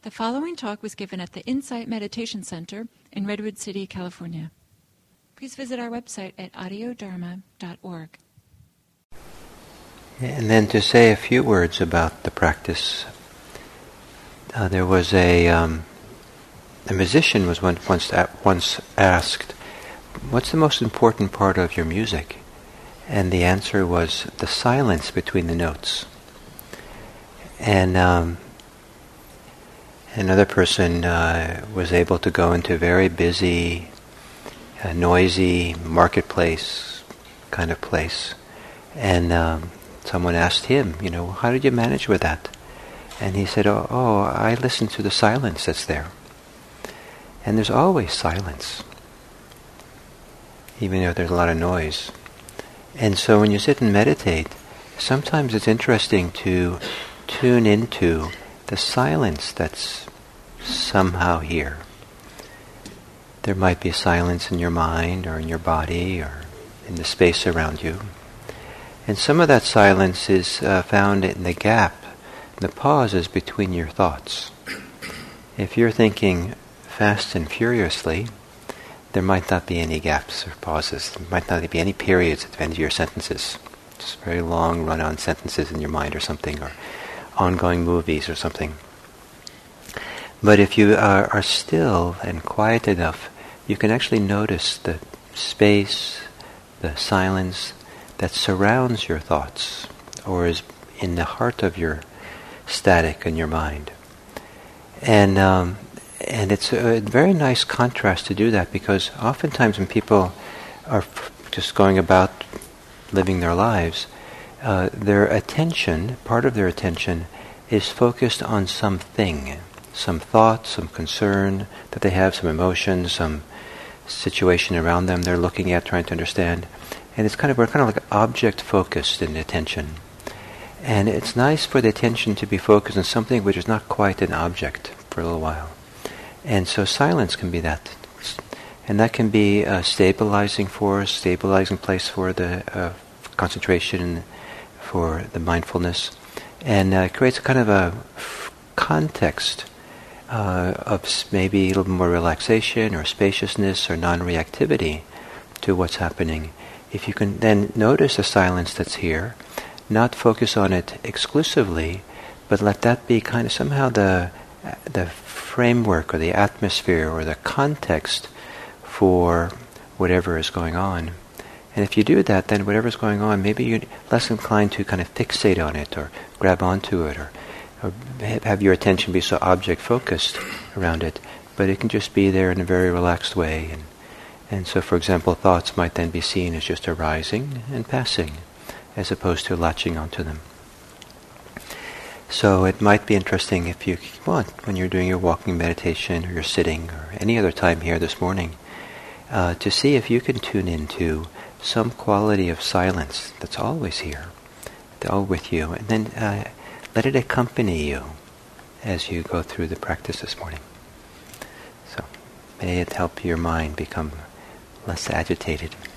The following talk was given at the Insight Meditation Center in Redwood City, California. Please visit our website at audiodharma.org. And then to say a few words about the practice. There was a musician was once asked, "What's the most important part of your music?" And the answer was the silence between the notes. And another person was able to go into a very busy, noisy marketplace kind of place. And someone asked him, how did you manage with that? And he said, oh, I listen to the silence that's there. And there's always silence, even though there's a lot of noise. And so when you sit and meditate, sometimes it's interesting to tune into the silence that's somehow here. There might be a silence in your mind or in your body or in the space around you. And some of that silence is found in the gap, the pauses between your thoughts. If you're thinking fast and furiously, there might not be any gaps or pauses. There might not be any periods at the end of your sentences. Just very long run-on sentences in your mind or something, or ongoing movies or something. But if you are still and quiet enough, you can actually notice the space, the silence that surrounds your thoughts, or is in the heart of your static in your mind. And it's a very nice contrast to do that, because oftentimes when people are just going about living their lives, their attention, part of their attention, is focused on something, some thought, some concern that they have, some emotion, some situation around them they're looking at, trying to understand. And we're kind of like object-focused in attention. And it's nice for the attention to be focused on something which is not quite an object for a little while. And so silence can be that. And that can be a stabilizing force, stabilizing place for the concentration, for the mindfulness. And it creates a kind of a context of maybe a little more relaxation or spaciousness or non-reactivity to what's happening. If you can then notice the silence that's here, not focus on it exclusively, but let that be kind of somehow the framework or the atmosphere or the context for whatever is going on. And if you do that, then whatever's going on, maybe you're less inclined to kind of fixate on it or grab onto it or have your attention be so object-focused around it. But it can just be there in a very relaxed way. And so, for example, thoughts might then be seen as just arising and passing, as opposed to latching onto them. So it might be interesting if you want, when you're doing your walking meditation or you're sitting or any other time here this morning, to see if you can tune into some quality of silence that's always here, all with you, and then let it accompany you as you go through the practice this morning. So may it help your mind become less agitated.